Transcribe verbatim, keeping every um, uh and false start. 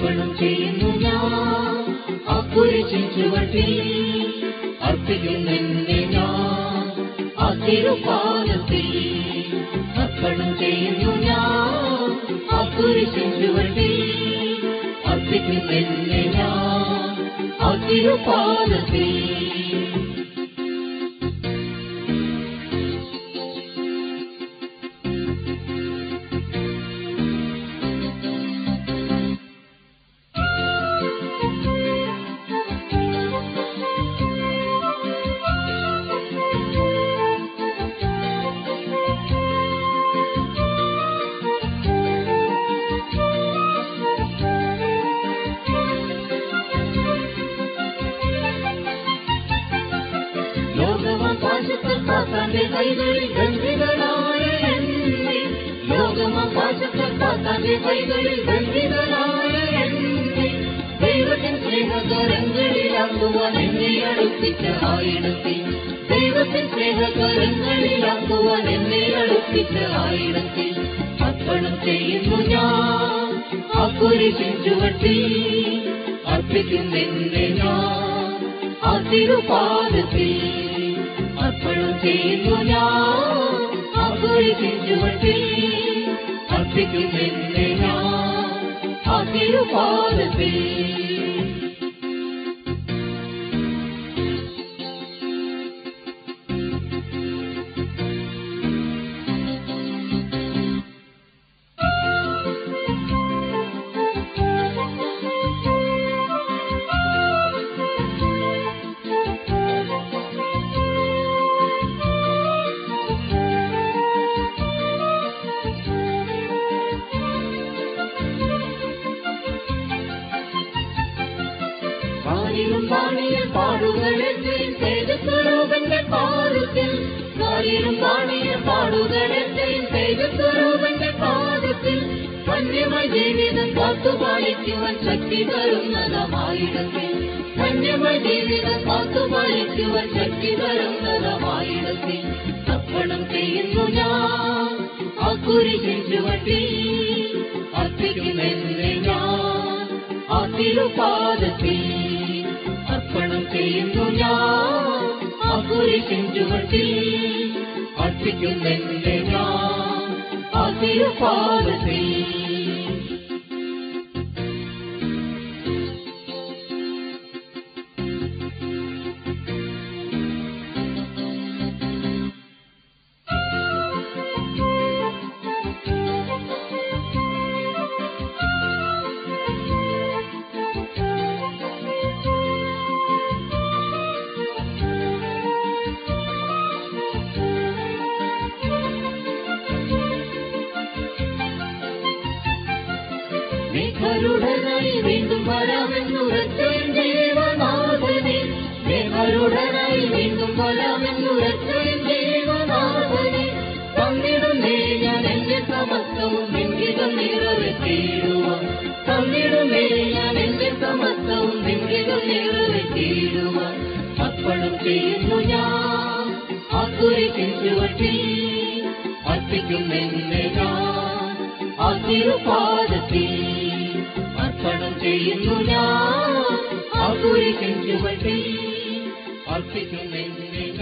അർപ്പണം ചെയ്യുന്നു ഞാൻ ആ കുരിശിൻ ചുവട്ടിൽ അർപ്പിക്കുന്നെന്നെ ഞാൻ ആ തിരുപാദത്തിൽ അർപ്പണം ചെയ്യുന്നു ഞാൻ ആ കുരിശിൻ ചുവട്ടിൽ അർപ്പിക്കുന്നെന്നെ ഞാൻ ആ തിരുപാദത്തിൽ ലോകമാകാശത്തെ കൈകളിൽ ബന്ധിതനായ എന്നെ ലോകമാകാശത്തെ കൈകളിൽ ബന്ധിതനായ എന്നെ ദൈവത്തിൻ സ്നേഹകരങ്ങളിലാക്കുവാൻ എന്നെ അടുപ്പിച്ച ആയിടത്തിൽ ദൈവത്തിൻ സ്നേഹകരങ്ങളിലാക്കുവാൻ എന്നെ അടുപ്പിച്ച ആയിടത്തിൽ അർപ്പണം ചെയ്യുന്നു ഞാൻ ആ കുരിശിൻ ചുവട്ടിൽ അർപ്പിക്കുന്നെന്നെ ഞാൻ ആ തിരുപാദത്തിൽ അർപ്പണം ചെയ്യുന്നു ഞാൻ ആ കുരിശിൻ ചുവട്ടിൽ അർപ്പിക്കുന്നെന്നെ ഞാൻ ആ തിരുപാദത്തിൽ കാരിലും പാണിയിൽ പാടുകളെന്തെയും തേജസ്വരൂപന്റെ പാദത്തിൽ കാരിലും പാണിയിൽ പാടുകളെന്തെയും തേജസ്വരൂപന്റെ പാദത്തിൽ ധന്യമായി ജീവിതം കാത്തുപാലിക്കുവാൻ ശക്തി തരുന്നതമായിടത്തിൽ ധന്യമായി ജീവിതം കാത്തുപാലിക്കുവാൻ ശക്തി തരുന്നതമായിടത്തിൽ അർപ്പണം ചെയ്യുന്നു ഞാൻ ആ കുരിശിൻ ചുവട്ടിൽ അർപ്പിക്കുമെന്നെ ഞാൻ ആ തിരുപാദത്തിൽ അർപ്പണം ചെയ്യുന്നു ഞാൻ ആ കുരിശിൻ ചുവട്ടിൽ അർപ്പിക്കുന്നെന്നെ ഞാൻ ആ തിരുപാദത്തിൽ മേഘരുടനായി വീണ്ടും വരാമെന്നുറച്ച ജീവനാഥനെ മേഘരുടനായി വീണ്ടും വരാമെന്നുറച്ച ജീവനാഥനെ തന്നിടുന്നേ ഞാൻ എന്റെ സമസ്തവും നിൻകിതം നിറവേറ്റിയിടുവാൻ തന്നിടുന്നേ ഞാൻ എന്റെ സമസ്തവും നിൻകിതം നിറവേറ്റിയിടുവാൻ അർപ്പണം ചെയ്യുന്നു ഞാൻ ആ കുരിശിൻ ചുവട്ടിൽ അർപ്പിക്കുന്നെന്നെ ഞാൻ ആ തിരുപാദത്തിൽ അർപ്പണം ചെയ്യുന്നു ഞാൻ ആ കുരിശിൻ ചുവട്ടിൽ അർപ്പിക്കുന്നെന്നെ